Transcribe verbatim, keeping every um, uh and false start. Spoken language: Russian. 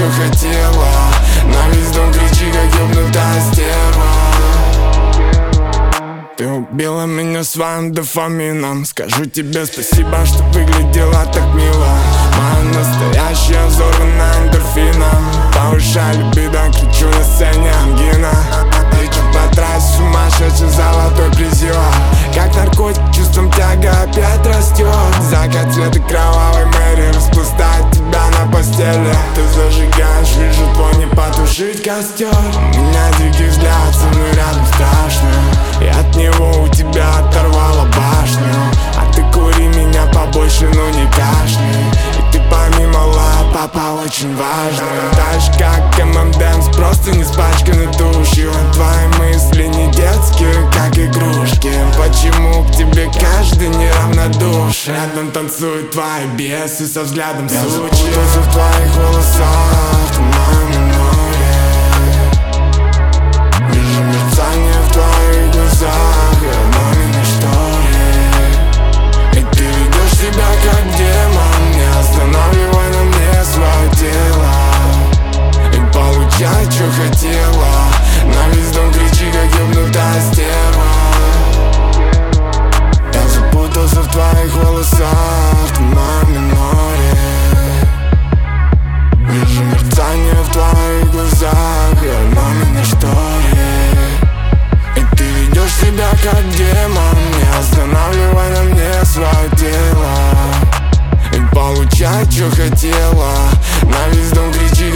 что хотела. На весь дом кричи, как ёбнутая стерва. Ты убила меня своим дофамином. Скажу тебе спасибо, что выглядела так мило. Моя настоящая взорвана эндорфином. Повышай либидо, кричу на сцене ангина. Лечу по трассе, сумасшедший золотой призива. Как наркотик, чувством тяга опять растет. Закат цвета кровавой Мэри распластает тебя на постели. Ты зажигаешь, вижу твой не потушить костер. У меня дикий взгляд, со мной рядом страшно. И от него у тебя оторвало башню. А ты кури меня побольше, но не кашляй. И ты помимо лап, папа, очень важно. Дальше как эм эм Dance, просто не спачканы душью. Твои мысли не детские, как игрушки. Почему к тебе каждый неравнодушен? Рядом танцуют твои бесы со взглядом сучи. Я запутался в твоих волосах, на миноре. Вижу мерцание в твоих глазах, я на шторе. И ты ведешь себя как демон, не останавливай на мне свое тело. И получай, что хотела. На весь дом кричи, как ёбнутая стерва. Я запутался в твоих волосах, на миноре. Вижу мерцание в твоих глазах, я на шторе. И ты ведешь себя как демон, не останавливай на мне свое тело. И получай, что хотела. На весь дом кричи,